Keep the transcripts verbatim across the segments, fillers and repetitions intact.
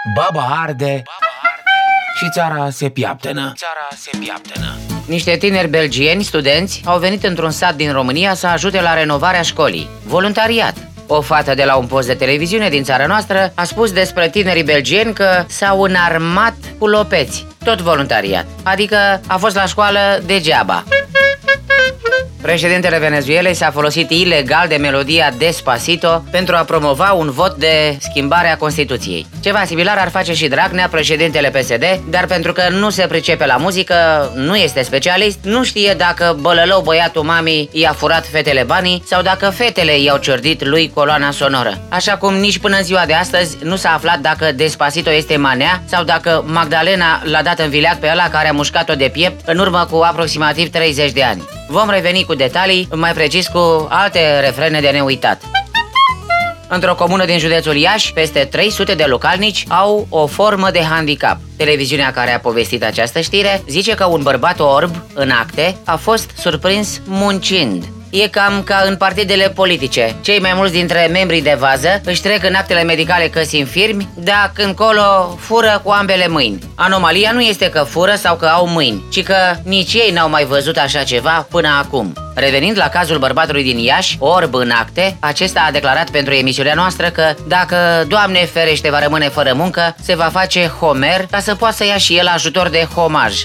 Baba arde și țara se piaptănă. Țara se piaptănă. Niște tineri belgieni, studenți, au venit într-un sat din România să ajute la renovarea școlii. Voluntariat. O fată de la un post de televiziune din țara noastră a spus despre tinerii belgieni că s-au înarmat cu lopeți. Tot voluntariat. Adică a fost la școală degeaba. Președintele Venezuelei s-a folosit ilegal de melodia Despacito pentru a promova un vot de schimbare a Constituției. Ceva similar ar face și Dragnea, președintele P S D, dar pentru că nu se pricepe la muzică, nu este specialist, nu știe dacă bălălău băiatul mamii i-a furat fetele banii sau dacă fetele i-au ciordit lui coloana sonoră. Așa cum nici până în ziua de astăzi nu s-a aflat dacă Despacito este manea sau dacă Magdalena l-a dat în vileag pe ăla care a mușcat-o de piept în urmă cu aproximativ treizeci de ani. Vom reveni cu detalii, mai precis cu alte refrene de neuitat. Într-o comună din județul Iași, peste trei sute de localnici au o formă de handicap. Televiziunea care a povestit această știre zice că un bărbat orb în acte a fost surprins muncind. E cam ca în partidele politice. Cei mai mulți dintre membrii de vază își trec în actele medicale căsi infirmi, dar când colo fură cu ambele mâini. Anomalia nu este că fură sau că au mâini, ci că nici ei n-au mai văzut așa ceva până acum. Revenind la cazul bărbatului din Iași, orb în acte, acesta a declarat pentru emisiunea noastră că dacă, Doamne ferește, va rămâne fără muncă, se va face homer ca să poată să ia și el ajutor de homaj.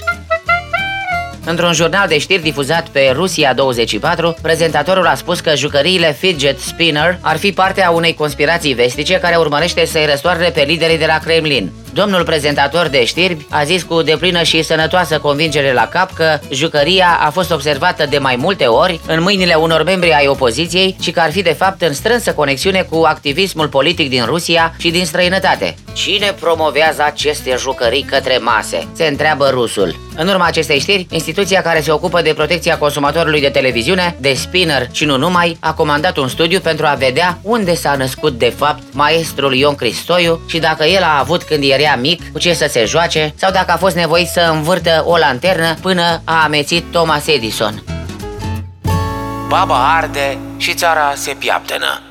Într-un jurnal de știri difuzat pe Rusia douăzeci și patru, prezentatorul a spus că jucăriile fidget spinner ar fi parte a unei conspirații vestice care urmărește să-i răstoarne pe liderii de la Kremlin. Domnul prezentator de știri a zis cu deplină și sănătoasă convingere la cap că jucăria a fost observată de mai multe ori în mâinile unor membri ai opoziției și că ar fi de fapt în strânsă conexiune cu activismul politic din Rusia și din străinătate. Cine promovează aceste jucării către mase? Se întreabă rusul. În urma acestei știri, instituția care se ocupă de protecția consumatorului de televiziune, de spinner și nu numai, a comandat un studiu pentru a vedea unde s-a născut de fapt maestrul Ion Cristoiu și dacă el a avut când era mic cu ce să se joace sau dacă a fost nevoit să învârtă o lanternă până a amețit Thomas Edison. Baba arde și țara se piaptănă.